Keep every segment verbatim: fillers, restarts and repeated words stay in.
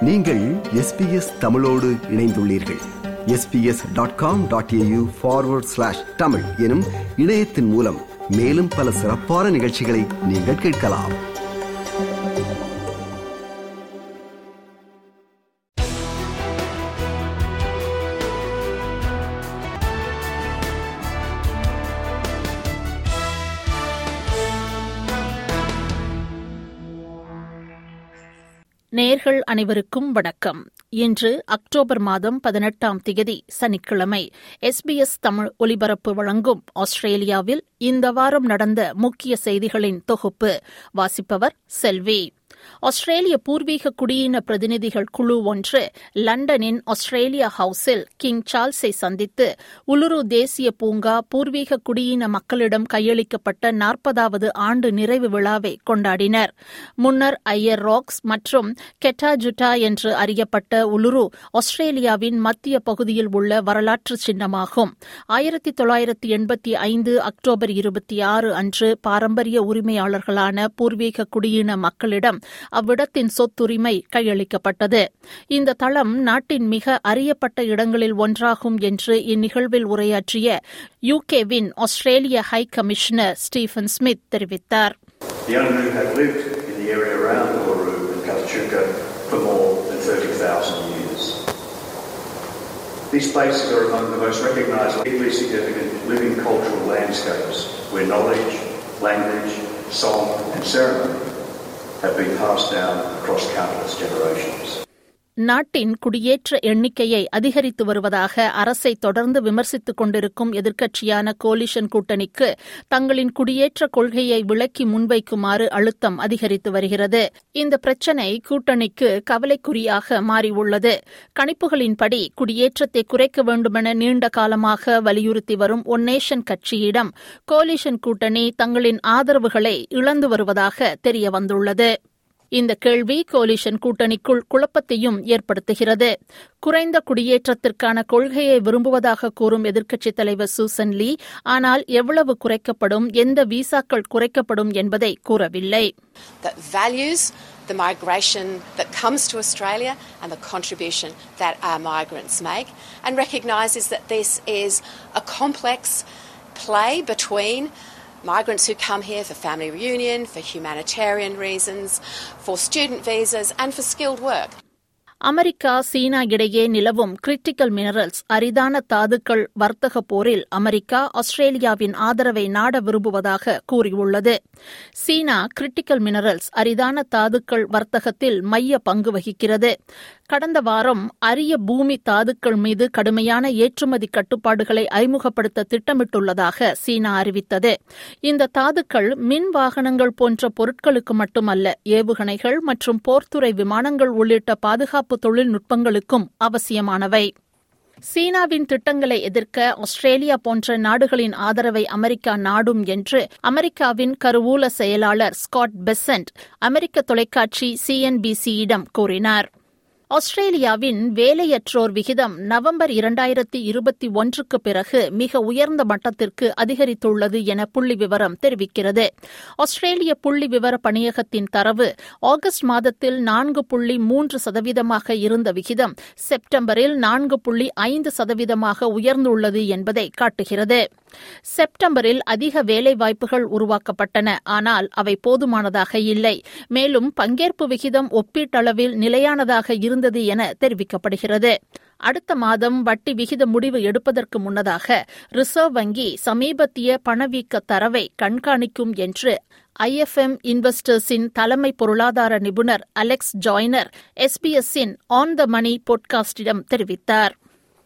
நீங்கள் S B S தமிழோடு இணைந்துள்ளீர்கள். S B S dot com dot A U forward slash Tamil எனும் இணையத்தின் மூலம் மேலும் பல சிறப்பான நிகழ்ச்சிகளை நீங்கள் கேட்கலாம். நேயர்கள் அனைவருக்கும் வணக்கம். இன்று அக்டோபர் மாதம் பதினெட்டாம் திகதி சனிக்கிழமை. எஸ் பி எஸ் தமிழ் ஒலிபரப்பு வழங்கும் ஆஸ்திரேலியாவில் இந்த வாரம் நடந்த முக்கிய செய்திகளின் தொகுப்பு. வாசிப்பவர் செல்வி. ஆஸ்திரேலிய பூர்வீக குடியின பிரதிநிதிகள் குழு ஒன்று லண்டனின் ஆஸ்திரேலியா ஹவுஸில் கிங் சார்ல்ஸை சந்தித்து உலுரு தேசிய பூங்கா பூர்வீக குடியின மக்களிடம் கையளிக்கப்பட்ட நாற்பதாவது ஆண்டு நிறைவு விழாவை கொண்டாடினர். முன்னர் ஐயர் ராக்ஸ் மற்றும் கெட்டாஜுட்டா என்று அறியப்பட்ட உலுரு ஆஸ்திரேலியாவின் மத்திய பகுதியில் உள்ள வரலாற்று சின்னமாகும். ஆயிரத்தி தொள்ளாயிரத்தி எண்பத்தி ஐந்து அக்டோபர் இருபத்தி ஆறு அன்று பாரம்பரிய உரிமையாளர்களான பூர்வீக குடியின மக்களிடம் அவ்விடத்தின் சொத்துரிமை கையளிக்கப்பட்டது. இந்த தளம் நாட்டின் மிக அறியப்பட்ட இடங்களில் ஒன்றாகும் என்று இந்நிகழ்வில் உரையாற்றிய யூகேவின் ஆஸ்திரேலிய ஹை கமிஷனர் ஸ்டீஃபன் ஸ்மித் தெரிவித்தார். The Unru have lived in the area around Uluru and Katachuka for more than thirty thousand years. These places are among the most recognised, deeply significant living cultural landscapes where knowledge, language, song and ceremony have been passed down across countless generations. நாட்டின் குடியேற்ற எண்ணிக்கையை அதிகரித்து வருவதாக அரசை தொடர்ந்து விமர்சித்துக் கொண்டிருக்கும் எதிர்க்கட்சியான coalition கூட்டணிக்கு தங்களின் குடியேற்ற கொள்கையை விளக்கி முன்வைக்குமாறு அழுத்தம் அதிகரித்து வருகிறது. இந்த பிரச்சினை கூட்டணிக்கு கவலைக்குறியாக மாறியுள்ளது. கணிப்புகளின்படி குடியேற்றத்தை குறைக்க வேண்டுமென நீண்ட காலமாக வலியுறுத்தி வரும் ஒன் நேஷன் கட்சியிடம் கோலிஷன் கூட்டணி தங்களின் ஆதரவுகளை இழந்து வருவதாக தெரியவந்துள்ளது. இந்த கேள்வி கோலிஷன் கூட்டணிக்குள் குழப்பத்தையும் ஏற்படுத்துகிறது. குறைந்த குடியேற்றத்திற்கான கொள்கையை விரும்புவதாக கூறும் எதிர்க்கட்சித் தலைவர் சூசன் லீ, ஆனால் எவ்வளவு குறைக்கப்படும், எந்த விசாக்கள் குறைக்கப்படும் என்பதை கூறவில்லை. That values the migration that comes to Australia and the contribution that our migrants make, and recognises that this is a complex play between migrants who come here for family reunion, for humanitarian reasons, for student visas and for skilled work. America China இடையே நிலவும் critical minerals அரிதான தாதுக்கள் வர்த்தக போரில் America ஆஸ்திரேலியாவின் ஆதரவை நாட விரும்புவதாக கூறியுள்ளது. சீனா கிரிட்டிக்கல் மினரல்ஸ் அரிதான தாதுக்கள் வர்த்தகத்தில் மைய பங்கு வகிக்கிறது. கடந்த வாரம் அரிய பூமி தாதுக்கள் மீது கடுமையான ஏற்றுமதி கட்டுப்பாடுகளை அறிமுகப்படுத்த திட்டமிட்டுள்ளதாக சீனா அறிவித்தது. இந்த தாதுக்கள் மின் வாகனங்கள் போன்ற பொருட்களுக்கு மட்டுமல்ல, ஏவுகணைகள் மற்றும் போர்த்துறை விமானங்கள் உள்ளிட்ட பாதுகாப்பு தொழில்நுட்பங்களுக்கும் அவசியமானவை. சீனாவின் திட்டங்களை எதிர்க்க ஆஸ்திரேலியா போன்ற நாடுகளின் ஆதரவை அமெரிக்கா நாடும் என்று அமெரிக்காவின் கருவூல செயலாளர் ஸ்காட் பெசன்ட் அமெரிக்க தொலைக்காட்சி சி என் பி சியிடம் கூறினார். ஆஸ்திரேலியாவின் வேலையற்றோர் விகிதம் நவம்பர் இரண்டாயிரத்தி இருபத்தி ஒன்றுக்கு பிறகு மிக உயர்ந்த மட்டத்திற்கு அதிகரித்துள்ளது என புள்ளி விவரம் தெரிவிக்கிறது. ஆஸ்திரேலிய புள்ளி விவர பணியகத்தின் தரவு ஆகஸ்ட் மாதத்தில் நான்கு புள்ளி மூன்று சதவீதமாக இருந்த விகிதம் செப்டம்பரில் நான்கு புள்ளி ஐந்து சதவீதமாக உயர்ந்துள்ளது என்பதை காட்டுகிறது. செப்டம்பரில் அதிக வேலைவாய்ப்புகள் உருவாக்கப்பட்டன, ஆனால் அவை போதுமானதாக இல்லை. மேலும் பங்கேற்பு விகிதம் ஒப்பீட்டளவில் நிலையானதாக இருந்தது என தெரிவிக்கப்படுகிறது. அடுத்த மாதம் வட்டி விகித முடிவு எடுப்பதற்கு முன்னதாக ரிசர்வ் வங்கி சமீபத்திய பணவீக்க தரவை கண்காணிக்கும் என்று ஐ எஃப் எம் இன்வெஸ்டர்ஸின் தலைமை பொருளாதார நிபுணர் அலெக்ஸ் ஜாய்னர் எஸ் பி எஸ்-இன் ஆன் த மணி பாட்காஸ்டிடம் தெரிவித்தார்.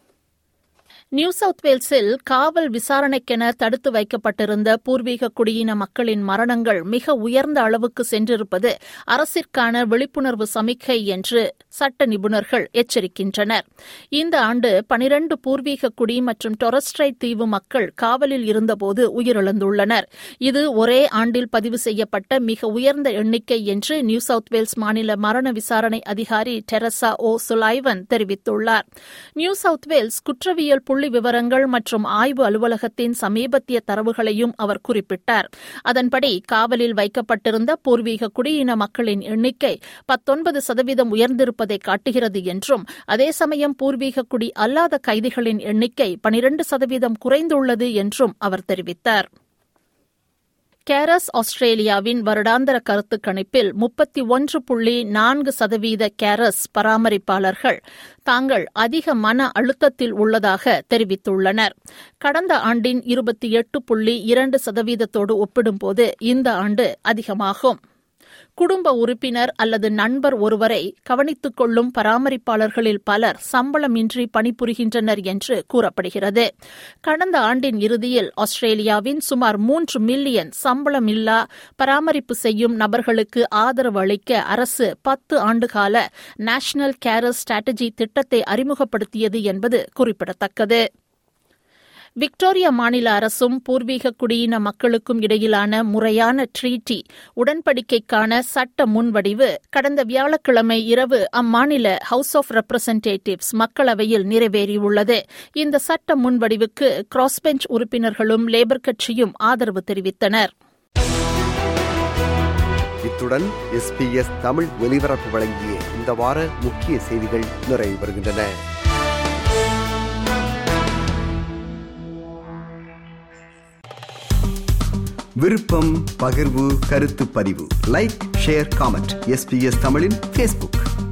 நியூ சவுத் வேல்ஸில் காவல் விசாரணைக்கென தடுத்து வைக்கப்பட்டிருந்த பூர்வீக குடியின மக்களின் மரணங்கள் மிக உயர்ந்த அளவுக்கு சென்றிருப்பது அரசிற்கான விழிப்புணர்வு சமிக்கை என்று சட்ட நிபுணர்கள் எச்சரிக்கின்றனர். இந்த ஆண்டு பனிரண்டு பூர்வீக குடி மற்றும் டொரஸ்ட்ரைட் தீவு மக்கள் காவலில் இருந்தபோது உயிரிழந்துள்ளனர். இது ஒரே ஆண்டில் பதிவு செய்யப்பட்ட மிக உயர்ந்த எண்ணிக்கை என்று நியூ சவுத் வேல்ஸ் மாநில மரண விசாரணை அதிகாரி டெரசா ஓ சுலைவன் தெரிவித்துள்ளார். நியூ சவுத் வேல்ஸ் குற்றவியல் புள்ளி விவரங்கள் மற்றும் ஆய்வு அலுவலகத்தின் சமீபத்திய தரவுகளையும் அவர் குறிப்பிட்டார். அதன்படி காவலில் வைக்கப்பட்டிருந்த பூர்வீக குடியின மக்களின் எண்ணிக்கை பத்தொன்பது சதவீதம் உயர்ந்திருப்பதை காட்டுகிறது என்றும், அதே சமயம் பூர்வீக குடி அல்லாத கைதிகளின் எண்ணிக்கை பனிரண்டு சதவீதம் குறைந்துள்ளது என்றும் அவர் தெரிவித்தார். கேரஸ் ஆஸ்திரேலியாவின் வருடாந்திர கருத்து கணிப்பில் முப்பத்தி ஒன்று புள்ளி நான்கு சதவீத கேரஸ் பராமரிப்பாளர்கள் தாங்கள் அதிக மன அழுத்தத்தில் உள்ளதாக தெரிவித்துள்ளனர். கடந்த ஆண்டின் இருபத்தி எட்டு புள்ளி இரண்டு சதவீதத்தோடு ஒப்பிடும்போது இந்த ஆண்டு அதிகமாகும். குடும்ப உறுப்பினர் அல்லது நண்பர் ஒருவரை கவனித்துக் கொள்ளும் பராமரிப்பாளர்களில் பலர் சம்பளமின்றி பணிபுரிகின்றனர் என்று கூறப்படுகிறது. கடந்த ஆண்டின் இறுதியில் ஆஸ்திரேலியாவின் சுமார் மூன்று மில்லியன் சம்பளமில்லா பராமரிப்பு செய்யும் நபர்களுக்கு ஆதரவு அளிக்க அரசு பத்து ஆண்டுகால நேஷனல் கேரர் ஸ்ட்ராட்டஜி திட்டத்தை அறிமுகப்படுத்தியது என்பது குறிப்பிடத்தக்கது. விக்டோரியா மாநில அரசும் பூர்வீக குடியின மக்களுக்கும் இடையிலான முறையான ட்ரீட்டி உடன்படிக்கைக்கான சட்ட முன்வடிவு கடந்த வியாழக்கிழமை இரவு அம்மாநில ஹவுஸ் ஆஃப் ரெப்ரசன்டேட்டிவ்ஸ் மக்களவையில் நிறைவேறியுள்ளது. இந்த சட்ட முன்வடிவுக்கு கிராஸ்பெஞ்ச் உறுப்பினர்களும் லேபர் கட்சியும் ஆதரவு தெரிவித்தனர். இத்துடன் எஸ்பிஎஸ் தமிழ் ஒலிபரப்பு வழங்கிய இந்த வார முக்கிய செய்திகள் நிறைவு பெறுகின்றன. விருப்பம், பகிர்வு, கருத்து பதிவு, லைக், ஷேர், காமெண்ட். எஸ்பிஎஸ் தமிழின் ஃபேஸ்புக்.